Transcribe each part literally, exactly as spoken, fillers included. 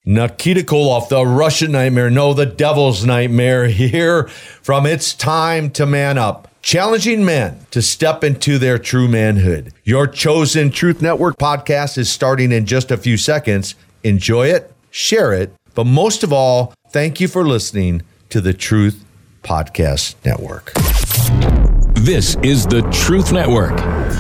Nikita Koloff, the Russian nightmare, no, the devil's nightmare, here from It's Time to Man Up, challenging men to step into their true manhood. Your chosen Truth Network podcast is starting in just a few seconds. Enjoy it, share it, but most of all, thank you for listening to the Truth Podcast Network. This is the Truth Network.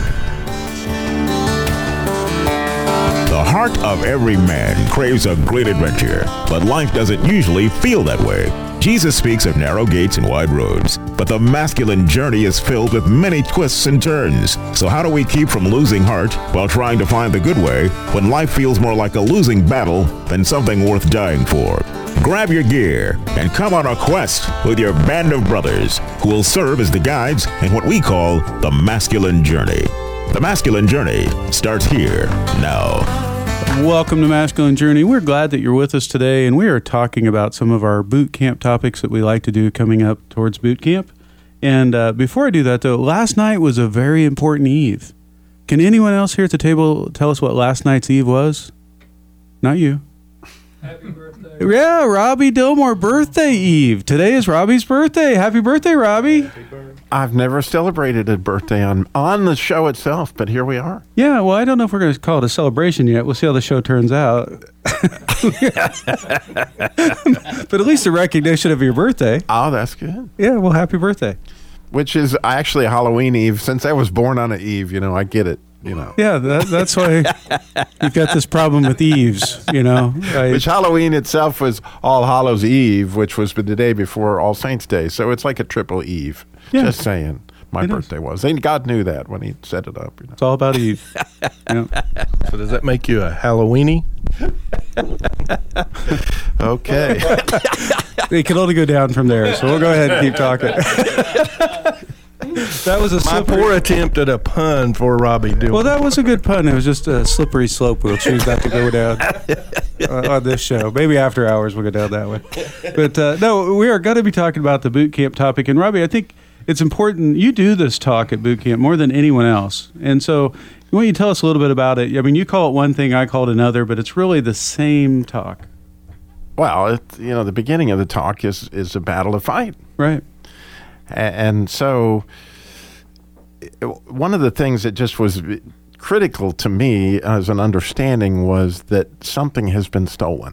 The heart of every man craves a great adventure, but life doesn't usually feel that way. Jesus speaks of narrow gates and wide roads, but the masculine journey is filled with many twists and turns. So how do we keep from losing heart while trying to find the good way when life feels more like a losing battle than something worth dying for? Grab your gear and come on a quest with your band of brothers who will serve as the guides in what we call the masculine journey. The masculine journey starts here now. Welcome to Masculine Journey. We're glad that you're with us today, and we are talking about some of our boot camp topics that we like to do coming up towards boot camp. And uh, before I do that, though, last night was a very important eve. Can anyone else here at the table tell us what last night's eve was? Not you. Happy birthday. Yeah, Robbie Dillmore, birthday eve. Today is Robbie's birthday. Happy birthday, Robbie. Happy birthday. I've never celebrated a birthday on, on the show itself, but here we are. Yeah, well, I don't know if we're going to call it a celebration yet. We'll see how the show turns out. But at least a recognition of your birthday. Oh, that's good. Yeah, well, happy birthday. Which is actually a Halloween Eve. Since I was born on an Eve, you know, I get it. You know. Yeah, that, that's why you've got this problem with Eves, you know. I, which Halloween itself was All Hallows Eve, which was the day before All Saints Day. So it's like a triple Eve. Yeah. Just saying. My It birthday was. And God knew that when he set it up. You know. It's all about Eve. Yeah. So does that make you a Halloweenie? Okay. It can only go down from there, so we'll go ahead and keep talking. That was a My slippery... poor attempt at a pun for Robbie Dillmore. Well, that was a good pun. It was just a slippery slope. We'll choose not to go down uh, on this show. Maybe after hours we'll go down that way. But uh, no, we are going to be talking about the boot camp topic. And Robbie, I think it's important. You do this talk at boot camp more than anyone else. And so why don't you tell us a little bit about it? I mean, you call it one thing, I call it another, but it's really the same talk. Well, it, you know, the beginning of the talk is, is a battle to fight. Right. And so one of the things that just was critical to me as an understanding was that something has been stolen.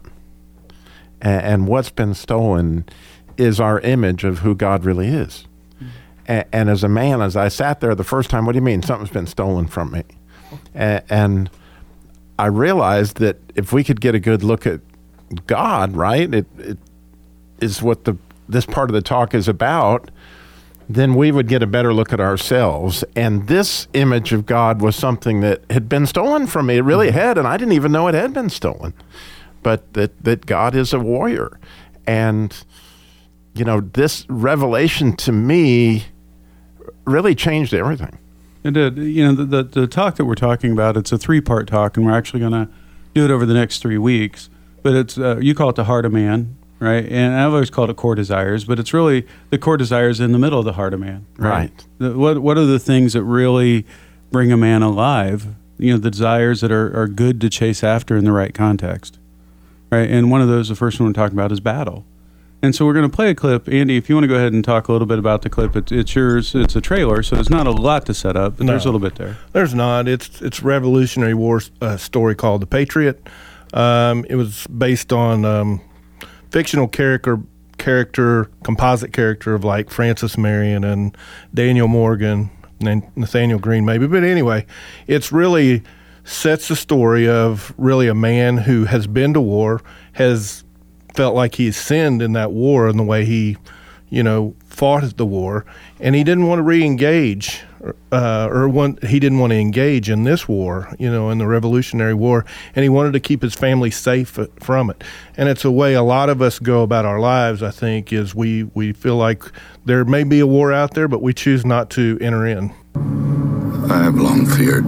And what's been stolen is our image of who God really is. And as a man, as I sat there the first time, what do you mean? Something's been stolen from me. And I realized that if we could get a good look at God, right, it, it is what the this part of the talk is about, then we would get a better look at ourselves. And this image of God was something that had been stolen from me. It really had, and I didn't even know it had been stolen. But that, that God is a warrior. And, you know, this revelation to me really changed everything. It did. You know, the, the, the talk that we're talking about, it's a three-part talk, and we're actually going to do it over the next three weeks. But it's uh, you call it the heart of man. Right, and I've always called it core desires, but it's really the core desires in the middle of the heart of man. Right. Right. The, what What are the things that really bring a man alive? You know, the desires that are, are good to chase after in the right context. Right, and one of those, the first one we're talking about, is battle. And so we're going to play a clip. Andy, if you want to go ahead and talk a little bit about the clip, it's, it's yours. It's a trailer, so it's not a lot to set up, but No. there's a little bit there. There's not. It's it's Revolutionary War uh, story called The Patriot. Um, it was based on um, fictional character, character, composite character of like Francis Marion and Daniel Morgan and Nathaniel Green maybe. But anyway, it's really sets the story of really a man who has been to war, has felt like he's sinned in that war in the way he, you know, fought at the war, and he didn't want to re-engage, uh, or want, he didn't want to engage in this war, you know, in the Revolutionary War, and he wanted to keep his family safe from it. And it's a way a lot of us go about our lives, I think, is we, we feel like there may be a war out there, but we choose not to enter in. I have long feared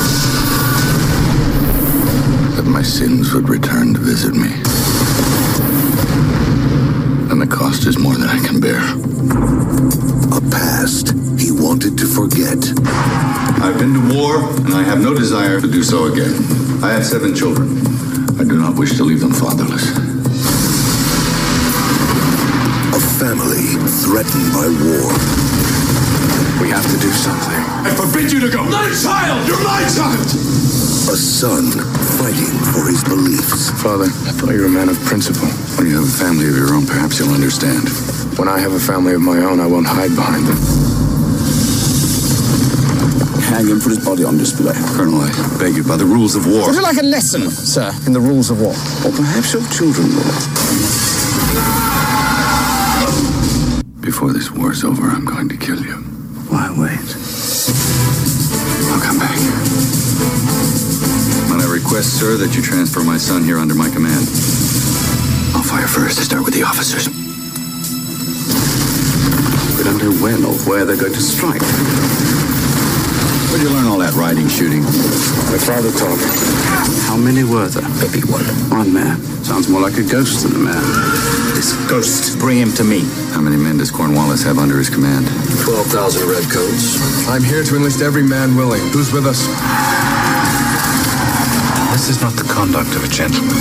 that my sins would return to visit me. And the cost is more than I can bear. A past he wanted to forget. I've been to war, and I have no desire to do so again. I have seven children. I do not wish to leave them fatherless. threatened by war. We have to do something. I forbid you to go. Not a child! You're my child! A son fighting for his beliefs. Father, I thought you were a man of principle. When you have a family of your own, perhaps you'll understand. When I have a family of my own, I won't hide behind them. Hang him, put his body on display. Colonel, I beg you, by the rules of war. Would you like a lesson, sir, in the rules of war? Or perhaps your children will. Before this war's over, I'm going to kill you. Why wait? I'll come back. But I request, sir, that you transfer my son here under my command. I'll fire first to start with the officers. We don't know when or where they're going to strike. Where'd you learn all that riding, shooting? My father taught me. How many were there? Maybe one. One man. Sounds more like a ghost than a man. This ghost, bring him to me. How many men does Cornwallis have under his command? twelve thousand redcoats. I'm here to enlist every man willing. Who's with us? This is not the conduct of a gentleman.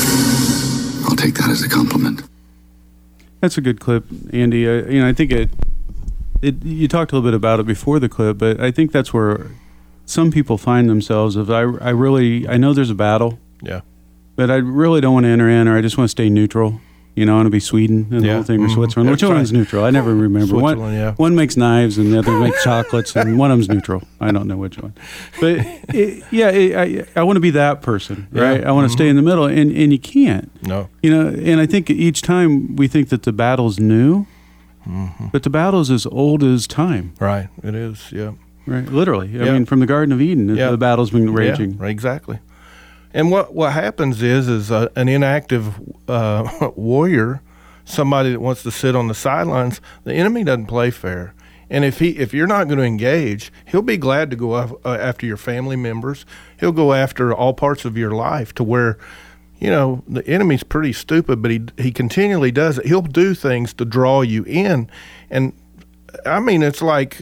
I'll take that as a compliment. That's a good clip, Andy. Uh, you know, I think it, it. You talked a little bit about it before the clip, but I think that's where some people find themselves. Of I, I really, I know there's a battle, Yeah. but I really don't want to enter in, or I just want to stay neutral. You know, I want to be Sweden and the Yeah. whole thing, or Mhm. Switzerland. Which That's one's right. neutral? I never remember. One, Switzerland, yeah. one makes knives and the other makes chocolates, and one of them's neutral. I don't know which one. But it, yeah, it, I, I want to be that person, right? Yeah. I want to Mhm. stay in the middle, and, and you can't. No. You know, and I think each time we think that the battle's new, but the battle's as old as time, Right. It is. Yeah. right? Literally. I Yeah. mean, from the Garden of Eden, Yeah. the battle's been raging. Yeah, exactly. And what what happens is is uh, an inactive uh, warrior, somebody that wants to sit on the sidelines, the enemy doesn't play fair. And if he if you're not going to engage, he'll be glad to go af- uh, after your family members. He'll go after all parts of your life to where, you know, the enemy's pretty stupid, but he he continually does it. He'll do things to draw you in. And I mean, it's like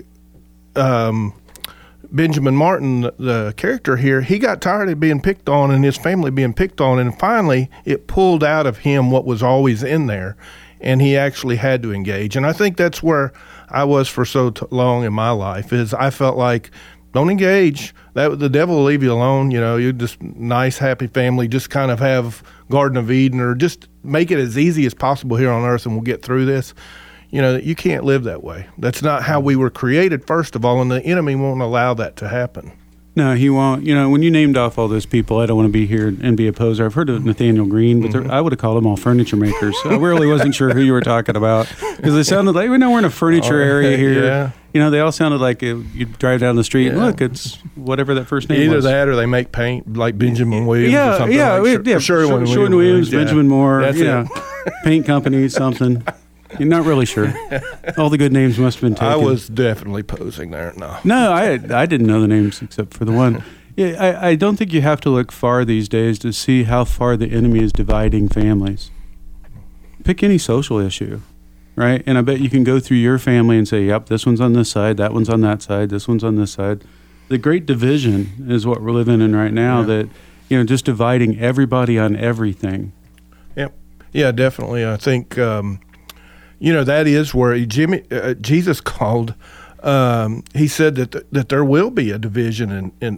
um, Benjamin Martin, the, the character here, he got tired of being picked on and his family being picked on, and finally it pulled out of him what was always in there, and he actually had to engage. And I think that's where I was for so t- long in my life, is I felt like, don't engage. That the devil will leave you alone. You know, you just nice, happy family, just kind of have Garden of Eden, or just make it as easy as possible here on earth, and we'll get through this. You know, you can't live that way. That's not how we were created, first of all, and the enemy won't allow that to happen. No, he won't. You know, when you named off all those people, I don't want to be here and be a poser. I've heard of Nathaniel Green, but Mm-hmm. I would have called them all furniture makers. I really wasn't sure who you were talking about, because they sounded like, we know we're in a furniture Oh, area here. yeah. You know, they all sounded like it, you'd drive down the street and Yeah. look, it's whatever that first name Either was. that or they make paint like Benjamin Williams or Yeah, something. yeah, like we- Sher- yeah. Sherwin Sherwin Williams, yeah. Benjamin Moore, That's yeah, it. paint company, something. You're not really sure. All the good names must have been taken. I was definitely posing there. No. No, I I didn't know the names except for the one. Yeah, I, I don't think you have to look far these days to see how far the enemy is dividing families. Pick any social issue, right? And I bet you can go through your family and say, yep, this one's on this side, that one's on that side, this one's on this side. The great division is what we're living in right now, Yeah. that, you know, just dividing everybody on everything. Yep. Yeah, definitely. I think, um, you know, that is where Jimmy, uh, Jesus called. Um, he said that th- that there will be a division, and, and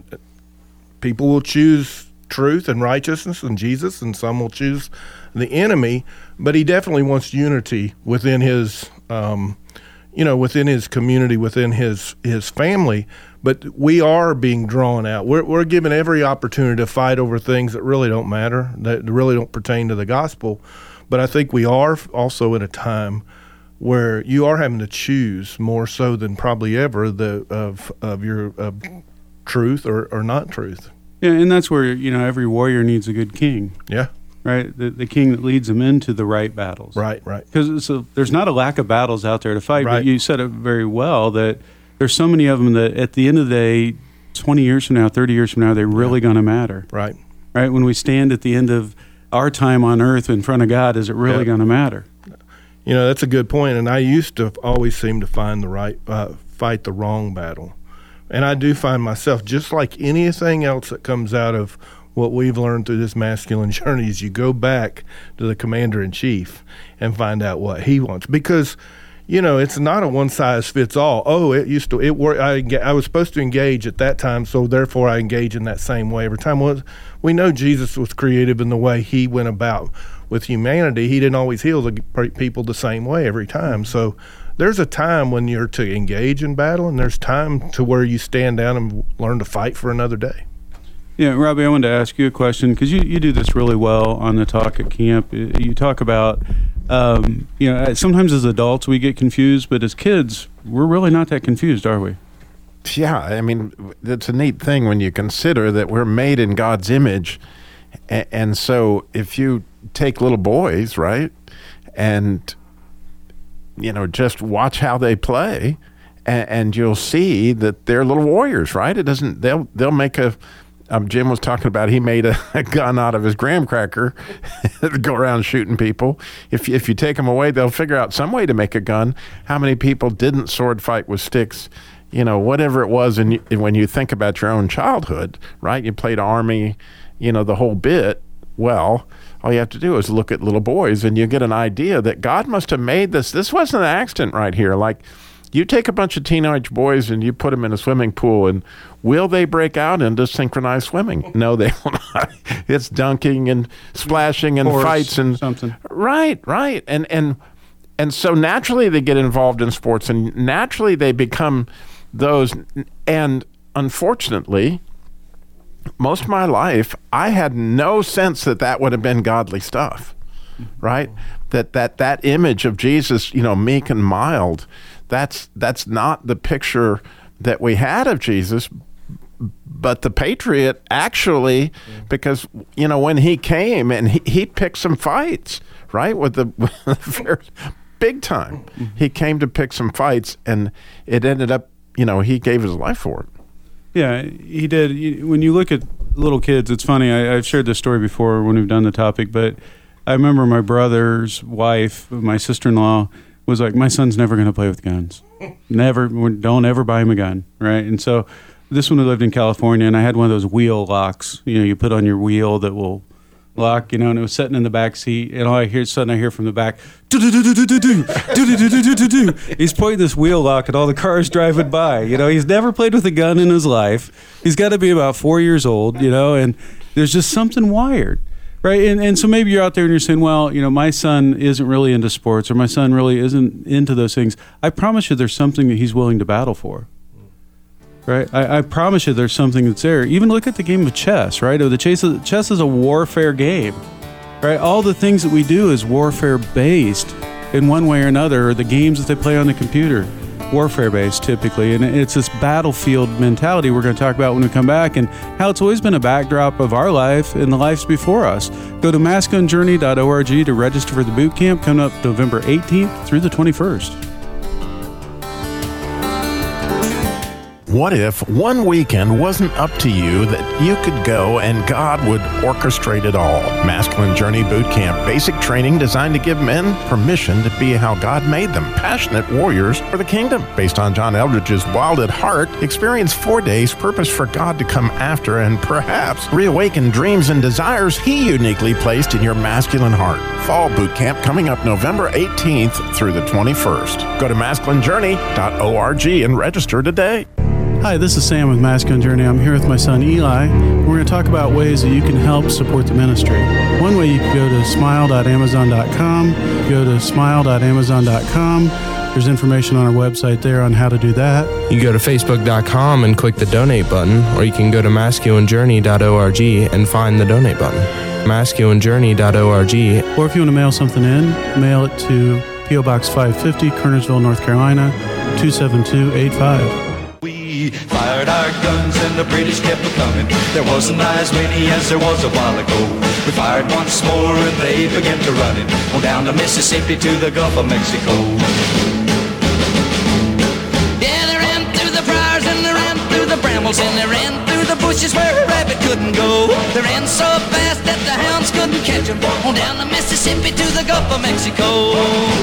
people will choose truth and righteousness and Jesus, and some will choose the enemy. But he definitely wants unity within his, um, you know, within his community, within his his family. But we are being drawn out. We're we're given every opportunity to fight over things that really don't matter, that really don't pertain to the gospel. But I think we are also in a time where you are having to choose more so than probably ever the of of your uh, truth or, or not truth. Yeah, and that's where, you know, every warrior needs a good king, Yeah, right? The, the king that leads them into the right battles. right, right. Because so there's not a lack of battles out there to fight, Right. but you said it very well that there's so many of them that at the end of the day, twenty years from now, thirty years from now, they're really going to matter, Right. right? When we stand at the end of our time on earth in front of God, is it really Yeah. going to matter? You know, that's a good point. And I used to always seem to find the right, uh, fight the wrong battle. And I do find myself, just like anything else that comes out of what we've learned through this masculine journey, is you go back to the commander in chief and find out what he wants. Because, you know, it's not a one size fits all. Oh, it used to it work. I I was supposed to engage at that time, so therefore I engage in that same way every time. Was we know Jesus was creative in the way he went about with humanity. He didn't always heal the people the same way every time. So there's a time when you're to engage in battle, and there's time to where you stand down and learn to fight for another day. Yeah, Robbie, I wanted to ask you a question because you, you do this really well on the talk at camp. You talk about, um, you know, sometimes as adults we get confused, but as kids, we're really not that confused, are we? Yeah, I mean, it's a neat thing when you consider that we're made in God's image. And, and so if you take little boys, right, and, you know, just watch how they play, and, and you'll see that they're little warriors, right? It doesn't, they'll, they'll make a, Um, Jim was talking about he made a, a gun out of his graham cracker to go around shooting people. If, if you take them away, they'll figure out some way to make a gun. How many people didn't sword fight with sticks? You know, whatever it was. And when you think about your own childhood, right, you played army, you know, the whole bit. Well, all you have to do is look at little boys and you get an idea that God must have made this. This wasn't an accident right here. Like, you take a bunch of teenage boys and you put them in a swimming pool, and will they break out into synchronized swimming? No, they will not. It's dunking and splashing and Horse, fights and something. Right, right. And and and so naturally they get involved in sports, and naturally they become those. And unfortunately, most of my life, I had no sense that that would have been godly stuff, right? That that that image of Jesus, you know, meek and mild. That's that's not the picture that we had of Jesus, but the Patriot actually, because, you know, when he came and he, he picked some fights, right, with the, with the big time. He came to pick some fights, and it ended up, you know, he gave his life for it. Yeah, he did. When you look at little kids, it's funny. I, I've shared this story before when we've done the topic, but I remember my brother's wife, my sister-in-law, was like, my son's never going to play with guns. Never, don't ever buy him a gun, right? And so this one, we lived in California, and I had one of those wheel locks, you know, you put on your wheel that will lock, you know, and it was sitting in the back seat, and all I hear, suddenly I hear from the back, do-do-do-do-do-do, do-do-do-do-do-do. He's pointing this wheel lock at all the cars driving by. You know, he's never played with a gun in his life. He's got to be about four years old, you know, and there's just something wired. Right, and and so maybe you're out there and you're saying, well, you know, my son isn't really into sports, or my son really isn't into those things. I promise you there's something that he's willing to battle for. Right, I, I promise you there's something that's there. Even look at the game of chess, right? Or the chess, chess is a warfare game, right? All the things that we do is warfare based in one way or another, or the games that they play on the computer. Warfare based typically, and it's this battlefield mentality we're going to talk about when we come back, and how it's always been a backdrop of our life and the lives before us. Go to masculine journey dot org to register for the boot camp coming up November eighteenth through the twenty-first. What if one weekend wasn't up to you, that you could go and God would orchestrate it all? Masculine Journey Boot Camp, basic training designed to give men permission to be how God made them, passionate warriors for the kingdom. Based on John Eldridge's Wild at Heart, experience four days purpose for God to come after and perhaps reawaken dreams and desires He uniquely placed in your masculine heart. Fall Boot Camp coming up November eighteenth through the twenty-first. Go to masculine journey dot org and register today. Hi, this is Sam with Masculine Journey. I'm here with my son Eli. We're going to talk about ways that you can help support the ministry. One way, you can go to smile dot amazon dot com. Go to smile dot amazon dot com. There's information on our website there on how to do that. You go to facebook dot com and click the donate button, or you can go to masculine journey dot org and find the donate button. masculine journey dot org. Or if you want to mail something in, mail it to P O Box five fifty, Kernersville, North Carolina, two seven two eight five. We fired our guns and the British kept coming. There wasn't as many as there was a while ago. We fired once more and they began to run it on down the Mississippi to the Gulf of Mexico. Yeah, they ran through the briars and they ran through the brambles and they ran through the bushes where a rabbit couldn't go. They ran so fast that the hounds couldn't catch them on down the Mississippi to the Gulf of Mexico.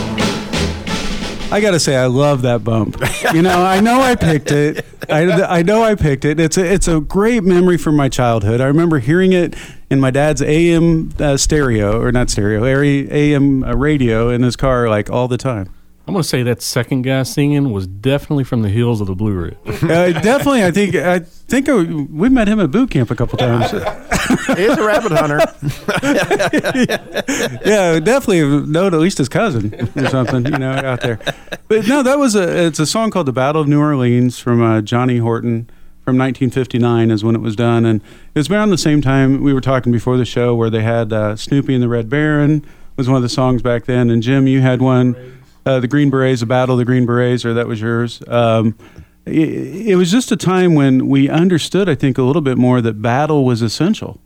I gotta say, I love that bump. You know, I know I picked it. I, I know I picked it. It's a, it's a great memory from my childhood. I remember hearing it in my dad's A M uh, stereo, or not stereo, A M uh, radio in his car, like all the time. I'm going to say that second guy singing was definitely from the hills of the Blue Ridge. Uh, definitely, I think I think I, we met him at boot camp a couple times. He's a rabbit hunter. Yeah, definitely known at least his cousin or something, you know, out there. But no, that was a it's a song called "The Battle of New Orleans" from uh, Johnny Horton from nineteen fifty-nine is when it was done, and it was around the same time we were talking before the show where they had uh, Snoopy and the Red Baron was one of the songs back then, and Jim, you had one. Uh, the Green Berets, the Battle of the Green Berets, or that was yours. Um, it, it was just a time when we understood, I think, a little bit more that battle was essential.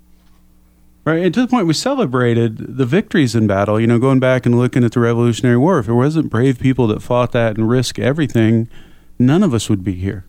Right? And to the point we celebrated the victories in battle, you know, going back and looking at the Revolutionary War. If there wasn't brave people that fought that and risked everything, none of us would be here.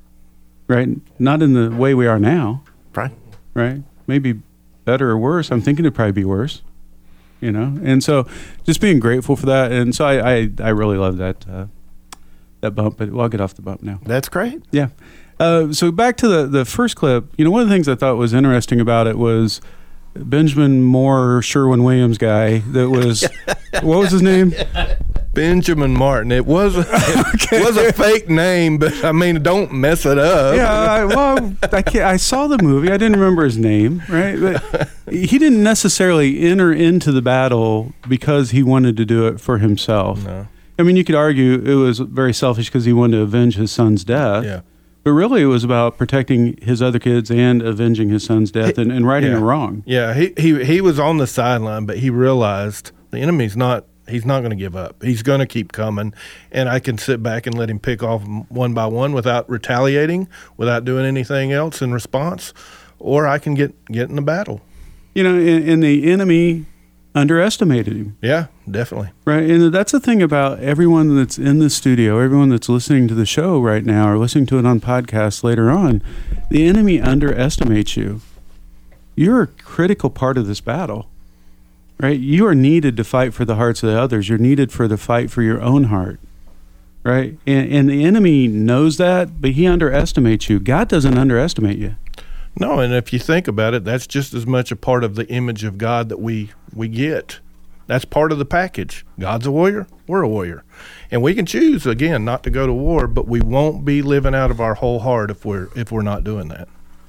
Right? Not in the way we are now. Right. Right? Maybe better or worse. I'm thinking it'd probably be worse. You know, and so just being grateful for that, and so I, I, I really love that uh, that bump. But well, I'll get off the bump now. That's great. Yeah. Uh, so back to the the first clip. You know, one of the things I thought was interesting about it was Benjamin Moore, Sherwin Williams guy. That was what was his name? Benjamin Martin. It was a, it okay. was a fake name, but I mean, don't mess it up. Yeah, I, well, I, can't, I saw the movie. I didn't remember his name, right? But he didn't necessarily enter into the battle because he wanted to do it for himself. No. I mean, you could argue it was very selfish because he wanted to avenge his son's death. Yeah. But really, it was about protecting his other kids and avenging his son's death and, and righting yeah. a wrong. Yeah, he, he he was on the sideline, but he realized the enemy's not. He's not going to give up. He's going to keep coming, and I can sit back and let him pick off one by one without retaliating, without doing anything else in response, or I can get, get in the battle. You know, and, and the enemy underestimated him. Yeah, definitely. Right, and that's the thing about everyone that's in the studio, everyone that's listening to the show right now or listening to it on podcasts later on, the enemy underestimates you. You're a critical part of this battle. Right, you are needed to fight for the hearts of the others. You're needed for the fight for your own heart, right? And, and the enemy knows that, but he underestimates you. God doesn't underestimate you. No, and if you think about it, that's just as much a part of the image of God that we we get. That's part of the package. God's a warrior, we're a warrior, and we can choose again not to go to war, but we won't be living out of our whole heart if we're if we're not doing that.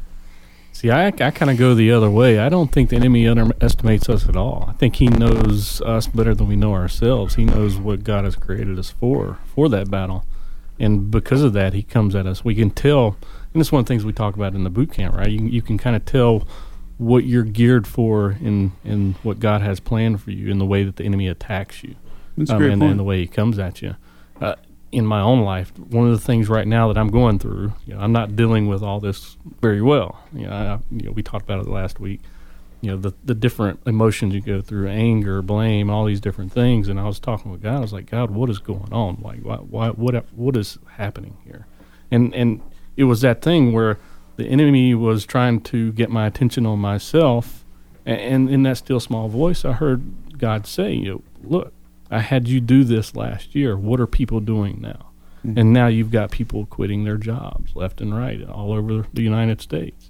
See, I, I kind of go the other way. I don't think the enemy underestimates us at all. I think he knows us better than we know ourselves. He knows what God has created us for, for that battle. And because of that, he comes at us. We can tell, and it's one of the things we talk about in the boot camp, right? You, you can kind of tell what you're geared for in, in what God has planned for you in the way that the enemy attacks you. That's a um, great and, point. and the way he comes at you. Uh, in my own life, one of the things right now that I'm going through, you know, I'm not dealing with all this very well. You know, I, you know, we talked about it last week. You know, the the different emotions you go through, anger, blame, all these different things. And I was talking with God. I was like, God, what is going on? Like, why, why, what, what is happening here? And and it was that thing where the enemy was trying to get my attention on myself. And, and in that still small voice, I heard God say, you know, look, I had you do this last year. What are people doing now? Mm-hmm. And now you've got people quitting their jobs left and right all over the United States.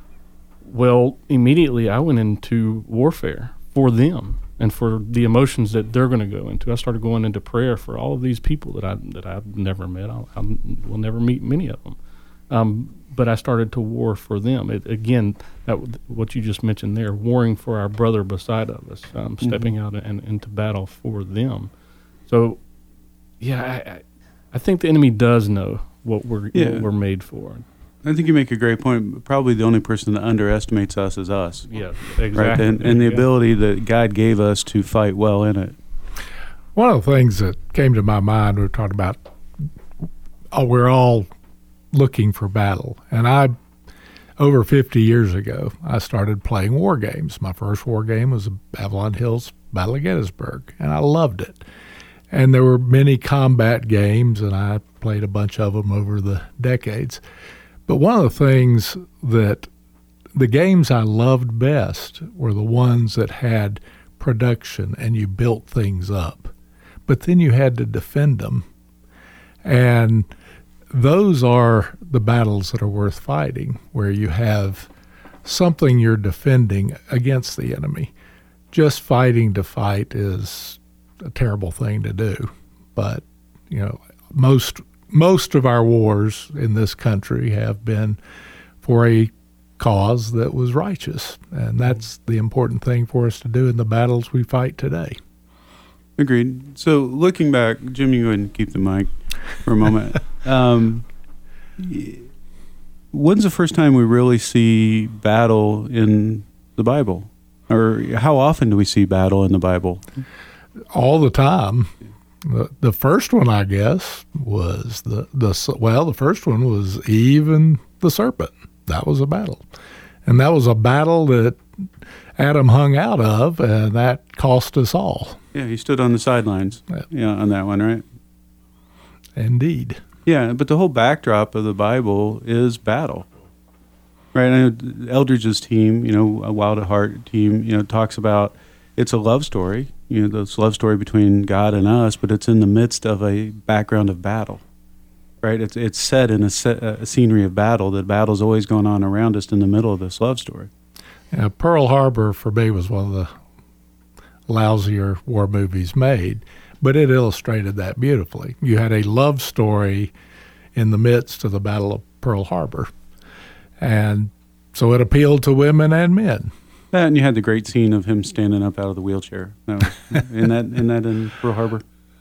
Well, immediately I went into warfare for them and for the emotions that they're going to go into. I started going into prayer for all of these people that I that I've never met. I, I will never meet many of them. Um, but I started to war for them. It, again, that what you just mentioned there, warring for our brother beside of us, um, mm-hmm. stepping out and into battle for them. So, yeah, I, I, I think the enemy does know what we're yeah. what we're made for. I think you make a great point. Probably the only person that underestimates us is us. Yeah, exactly. Right? And, and the ability that God gave us to fight well in it. One of the things that came to my mind, we were talking about, oh, we're all looking for battle. And I, over fifty years ago, I started playing war games. My first war game was Avalon Hill's Battle of Gettysburg, and I loved it. And there were many combat games, and I played a bunch of them over the decades. But one of the things that the games I loved best were the ones that had production and you built things up. But then you had to defend them. And those are the battles that are worth fighting, where you have something you're defending against the enemy. Just fighting to fight is a terrible thing to do. But you know, most most of our wars in this country have been for a cause that was righteous, and that's the important thing for us to do in the battles we fight today. Agreed. So looking back, Jim, you go ahead and keep the mic for a moment. um, when's the first time we really see battle in the Bible? Or how often do we see battle in the Bible? All the time. The, the first one, I guess, was the, the, well, the first one was Eve and the serpent. That was a battle. And that was a battle that Adam hung out of, and that cost us all. Yeah, he stood on the sidelines. Yeah, yeah on that one, right? Indeed. Yeah, but the whole backdrop of the Bible is battle. Right, I know Eldridge's team, you know, a Wild at Heart team, you know, talks about it's a love story, you know, this love story between God and us, but it's in the midst of a background of battle, right? It's it's set in a, set, a scenery of battle. That battle's always going on around us in the middle of this love story. Yeah, Pearl Harbor, for me, was one of the lousier war movies made, but it illustrated that beautifully. You had a love story in the midst of the Battle of Pearl Harbor. And so it appealed to women and men. That, and you had the great scene of him standing up out of the wheelchair. That was, in that in that in Pearl Harbor.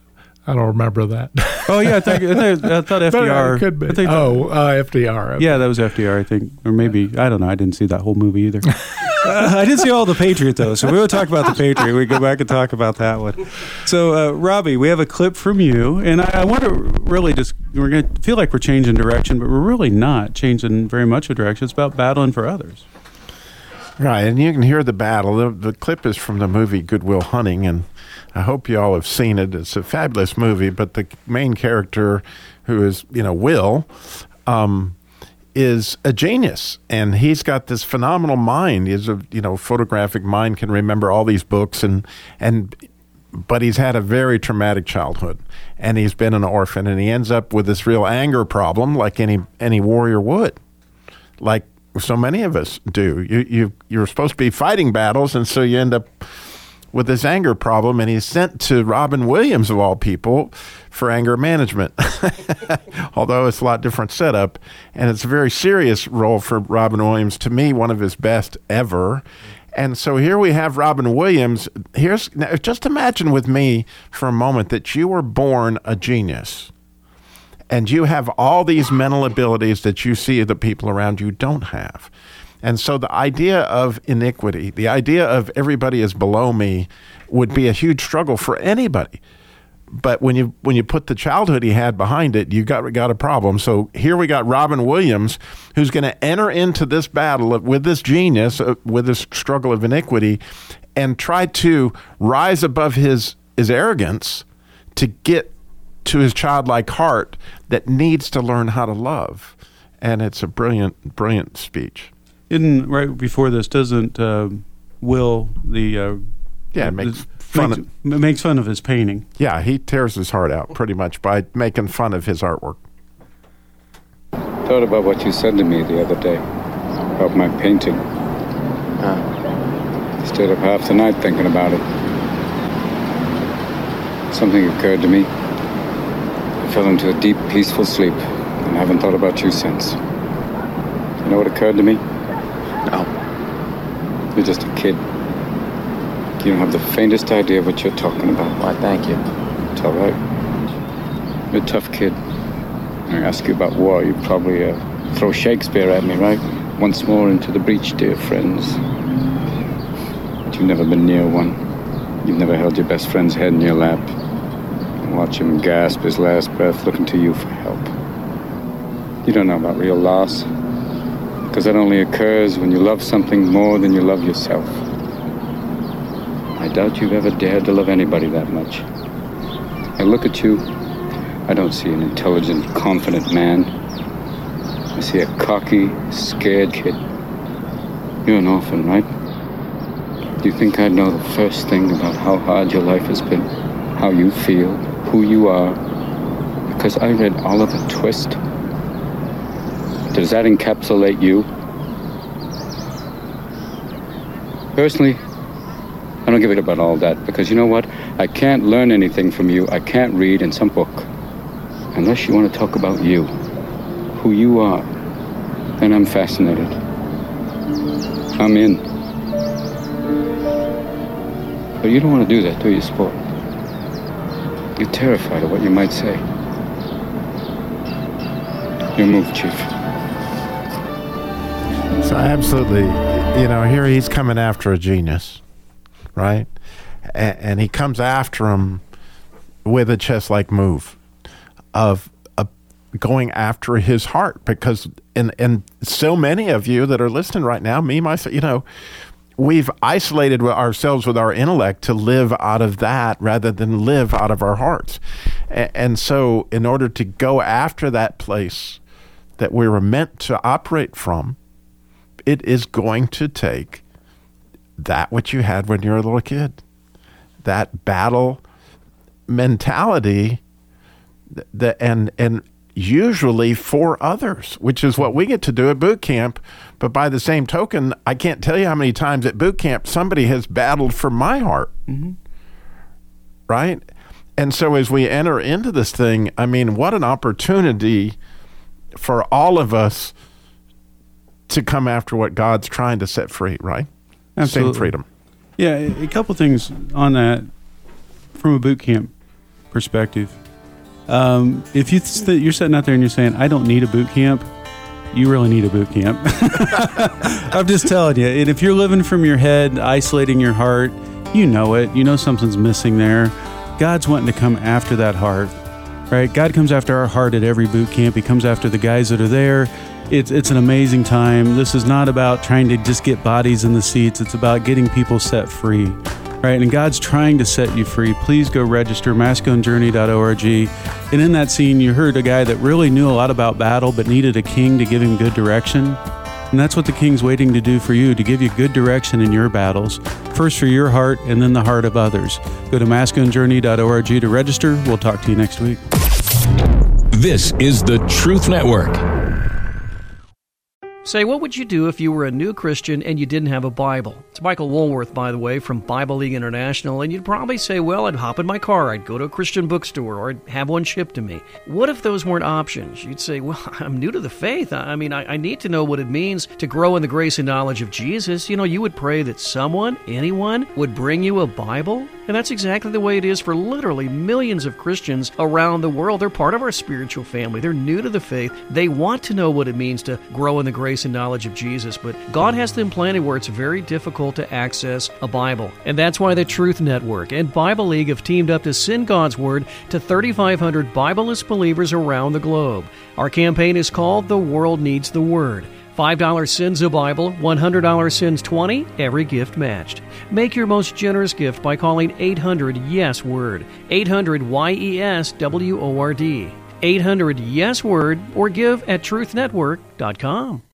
I don't remember that. Oh yeah, I, think, I, thought, I thought F D R. It could be. I think oh, uh, F D R. Okay. Yeah, that was F D R, I think, or maybe I don't know. I didn't see that whole movie either. uh, I didn't see all the Patriot though, so we will talk about the Patriot. We go back and talk about that one. So, uh, Robbie, we have a clip from you, and I, I want to really just we're going to feel like we're changing direction, but we're really not changing very much of direction. It's about battling for others. Right, and you can hear the battle. The, the clip is from the movie Good Will Hunting, and I hope you all have seen it. It's a fabulous movie, but the main character, who is, you know, Will, um, is a genius, and he's got this phenomenal mind. He's a, you know, photographic mind, can remember all these books, and and but he's had a very traumatic childhood, and he's been an orphan, and he ends up with this real anger problem, like any any warrior would, like so many of us do. You you you're supposed to be fighting battles, and so you end up with this anger problem, and he's sent to Robin Williams, of all people, for anger management. Although it's a lot different setup, and it's a very serious role for Robin Williams, to me, one of his best ever. And so here we have Robin Williams. Here's now, just imagine with me for a moment that you were born a genius, and you have all these mental abilities that you see the people around you don't have. And so the idea of iniquity, the idea of everybody is below me, would be a huge struggle for anybody. But when you when you put the childhood he had behind it, you got got a problem. So here we got Robin Williams, who's going to enter into this battle with this genius, uh, with this struggle of iniquity, and try to rise above his his arrogance to get to his childlike heart that needs to learn how to love. And it's a brilliant, brilliant speech. In right before this, doesn't uh, Will the uh, yeah it makes fun makes, of, makes fun of his painting? Yeah, he tears his heart out pretty much by making fun of his artwork. Thought about what you said to me the other day about my painting. Uh, stayed up half the night thinking about it. Something occurred to me. I fell into a deep, peaceful sleep, and haven't thought about you since. You know what occurred to me? No. You're just a kid. You don't have the faintest idea what you're talking about. Why, thank you. It's all right. You're a tough kid. I ask you about war, you probably uh, throw Shakespeare at me, right? Once more into the breach, dear friends. But you've never been near one. You've never held your best friend's head in your lap and watch him gasp his last breath looking to you for help. You don't know about real loss, because that only occurs when you love something more than you love yourself. I doubt you've ever dared to love anybody that much. I look at you, I don't see an intelligent, confident man. I see a cocky, scared kid. You're an orphan, right? Do you think I'd know the first thing about how hard your life has been? How you feel? Who you are? Because I read Oliver Twist? Does that encapsulate you? Personally, I don't give it about all that, because you know what? I can't learn anything from you I can't read in some book. Unless you want to talk about you, who you are, then I'm fascinated. I'm in. But you don't want to do that, do you, Sport? You're terrified of what you might say. Your move, Chief. So absolutely, you know, here he's coming after a genius, right? And, and he comes after him with a chess-like move of, of going after his heart, because and and so many of you that are listening right now, me myself, you know, we've isolated ourselves with our intellect to live out of that rather than live out of our hearts. And, and so in order to go after that place that we were meant to operate from, it is going to take that which you had when you were a little kid, that battle mentality, that and and usually for others, which is what we get to do at boot camp. But by the same token, I can't tell you how many times at boot camp somebody has battled for my heart, mm-hmm. right? And so as we enter into this thing, I mean, what an opportunity for all of us to come after what God's trying to set free, right? Absolutely. Same freedom. Yeah, a couple things on that from a boot camp perspective. Um, if you th- you're sitting out there and you're saying, I don't need a boot camp, you really need a boot camp. I'm just telling you. And if you're living from your head, isolating your heart, you know it. You know something's missing there. God's wanting to come after that heart, right? God comes after our heart at every boot camp. He comes after the guys that are there. It's it's an amazing time. This is not about trying to just get bodies in the seats. It's about getting people set free, right? And God's trying to set you free. Please go register, masculine journey dot org. And in that scene, you heard a guy that really knew a lot about battle but needed a king to give him good direction. And that's what the King's waiting to do for you, to give you good direction in your battles. First for your heart and then the heart of others. Go to masculine journey dot org to register. We'll talk to you next week. This is the Truth Network. Say, what would you do if you were a new Christian and you didn't have a Bible? It's Michael Woolworth, by the way, from Bible League International, and you'd probably say, well, I'd hop in my car, I'd go to a Christian bookstore, or I'd have one shipped to me. What if those weren't options? You'd say, well, I'm new to the faith. I mean, I, I need to know what it means to grow in the grace and knowledge of Jesus. You know, you would pray that someone, anyone, would bring you a Bible. And that's exactly the way it is for literally millions of Christians around the world. They're part of our spiritual family. They're new to the faith. They want to know what it means to grow in the grace and knowledge of Jesus. But God has them planted where it's very difficult to access a Bible. And that's why the Truth Network and Bible League have teamed up to send God's Word to thirty-five hundred Bibleless believers around the globe. Our campaign is called The World Needs the Word. five dollars sends a Bible, one hundred dollars sends twenty, every gift matched. Make your most generous gift by calling eight hundred YES WORD, eight hundred Y E S W O R D, eight hundred YES WORD, or give at truth network dot com.